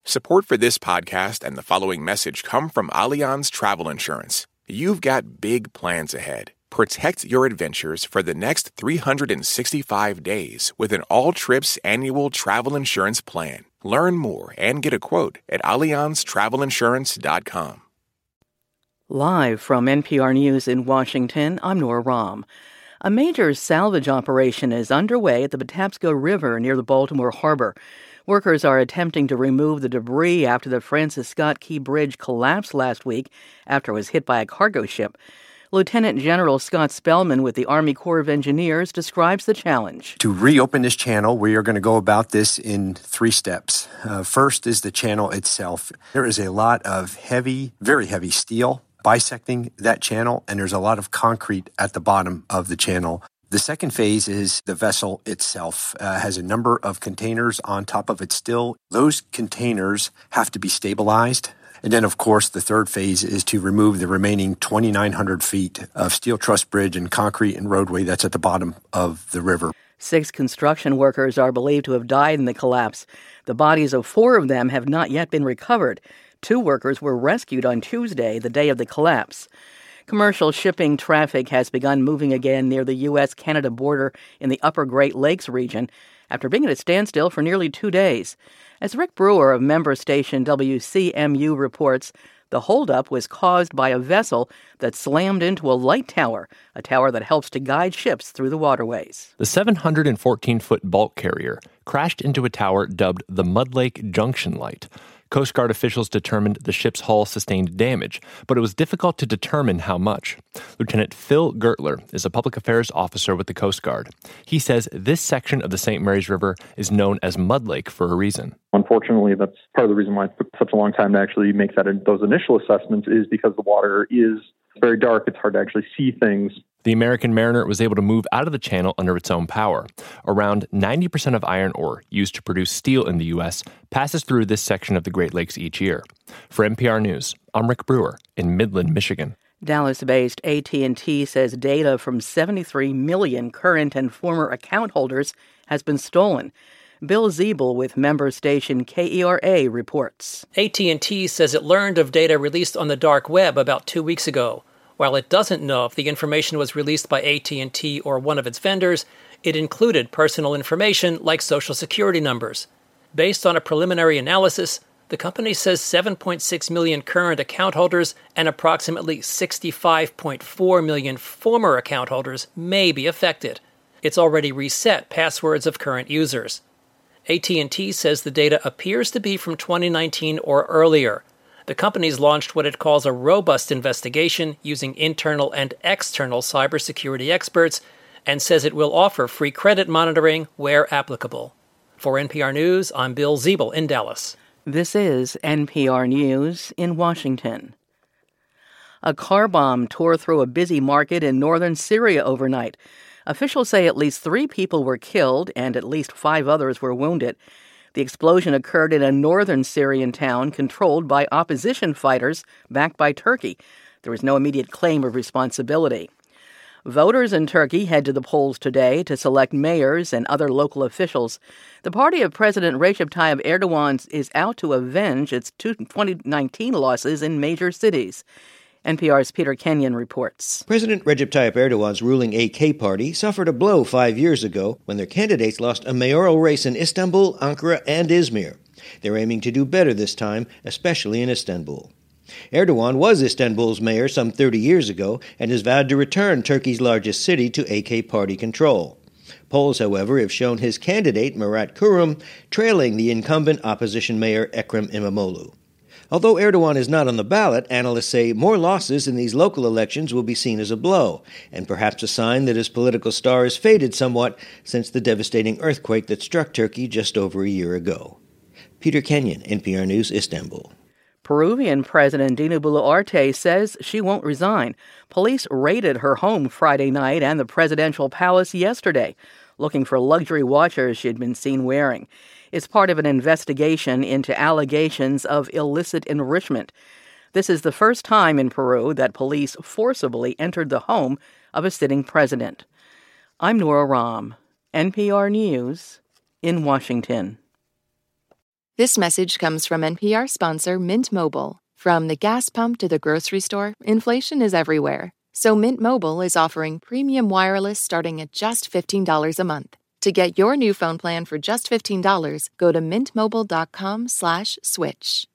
Support for this podcast and the following message come from Allianz Travel Insurance. You've got big plans ahead. Protect your adventures for the next 365 days with an all-trips annual travel insurance plan. Learn more and get a quote at AllianzTravelInsurance.com. Live from NPR News in Washington, I'm Nora Rahm. A major salvage operation is underway at the Patapsco River near the Baltimore Harbor. Workers are attempting to remove the debris after the Francis Scott Key Bridge collapsed last week after it was hit by a cargo ship. Lieutenant General Scott Spellman with the Army Corps of Engineers describes the challenge. To reopen this channel, we are going to go about this in 3 steps. First is the channel itself. There is a lot of heavy, very heavy steel bisecting that channel, and there's a lot of concrete at the bottom of the channel. The second phase is the vessel itself. Has a number of containers on top of it still. Those containers have to be stabilized. And then, of course, the third phase is to remove the remaining 2,900 feet of steel truss bridge and concrete and roadway that's at the bottom of the river. 6 construction workers are believed to have died in the collapse. The bodies of 4 of them have not yet been recovered. 2 workers were rescued on Tuesday, the day of the collapse. Commercial shipping traffic has begun moving again near the U.S.-Canada border in the upper Great Lakes region after being at a standstill for nearly 2 days. As Rick Brewer of member station WCMU reports, the holdup was caused by a vessel that slammed into a light tower, a tower that helps to guide ships through the waterways. The 714-foot bulk carrier crashed into a tower dubbed the Mud Lake Junction Light. Coast Guard officials determined the ship's hull sustained damage, but it was difficult to determine how much. Lieutenant Phil Gertler is a public affairs officer with the Coast Guard. He says this section of the St. Mary's River is known as Mud Lake for a reason. Unfortunately, that's part of the reason why it took such a long time to actually make those initial assessments is because the water is very dark. It's hard to actually see things. The American Mariner was able to move out of the channel under its own power. Around 90% of iron ore used to produce steel in the U.S. passes through this section of the Great Lakes each year. For NPR News, I'm Rick Brewer in Midland, Michigan. Dallas-based AT&T says data from 73 million current and former account holders has been stolen. Bill Ziebel with member station KERA reports. AT&T says it learned of data released on the dark web about 2 weeks ago. While it doesn't know if the information was released by AT&T or one of its vendors, it included personal information like Social Security numbers. Based on a preliminary analysis, the company says 7.6 million current account holders and approximately 65.4 million former account holders may be affected. It's already reset passwords of current users. AT&T says the data appears to be from 2019 or earlier. The company's launched what it calls a robust investigation using internal and external cybersecurity experts and says it will offer free credit monitoring where applicable. For NPR News, I'm Bill Ziebel in Dallas. This is NPR News in Washington. A car bomb tore through a busy market in northern Syria overnight. Officials say at least 3 people were killed and at least 5 others were wounded. The explosion occurred in a northern Syrian town controlled by opposition fighters backed by Turkey. There was no immediate claim of responsibility. Voters in Turkey head to the polls today to select mayors and other local officials. The party of President Recep Tayyip Erdogan is out to avenge its 2019 losses in major cities. NPR's Peter Kenyon reports. President Recep Tayyip Erdogan's ruling AK party suffered a blow 5 years ago when their candidates lost a mayoral race in Istanbul, Ankara, and Izmir. They're aiming to do better this time, especially in Istanbul. Erdogan was Istanbul's mayor some 30 years ago and has vowed to return Turkey's largest city to AK party control. Polls, however, have shown his candidate, Murat Kurum, trailing the incumbent opposition mayor Ekrem İmamoğlu. Although Erdogan is not on the ballot, analysts say more losses in these local elections will be seen as a blow, and perhaps a sign that his political star has faded somewhat since the devastating earthquake that struck Turkey just over a year ago. Peter Kenyon, NPR News, Istanbul. Peruvian President Dina Boluarte says she won't resign. Police raided her home Friday night and the presidential palace yesterday, looking for luxury watches she'd been seen wearing. It's part of an investigation into allegations of illicit enrichment. This is the first time in Peru that police forcibly entered the home of a sitting president. I'm Nora Rahm, NPR News in Washington. This message comes from NPR sponsor Mint Mobile. From the gas pump to the grocery store, inflation is everywhere. So Mint Mobile is offering premium wireless starting at just $15 a month. To get your new phone plan for just $15, go to mintmobile.com/switch.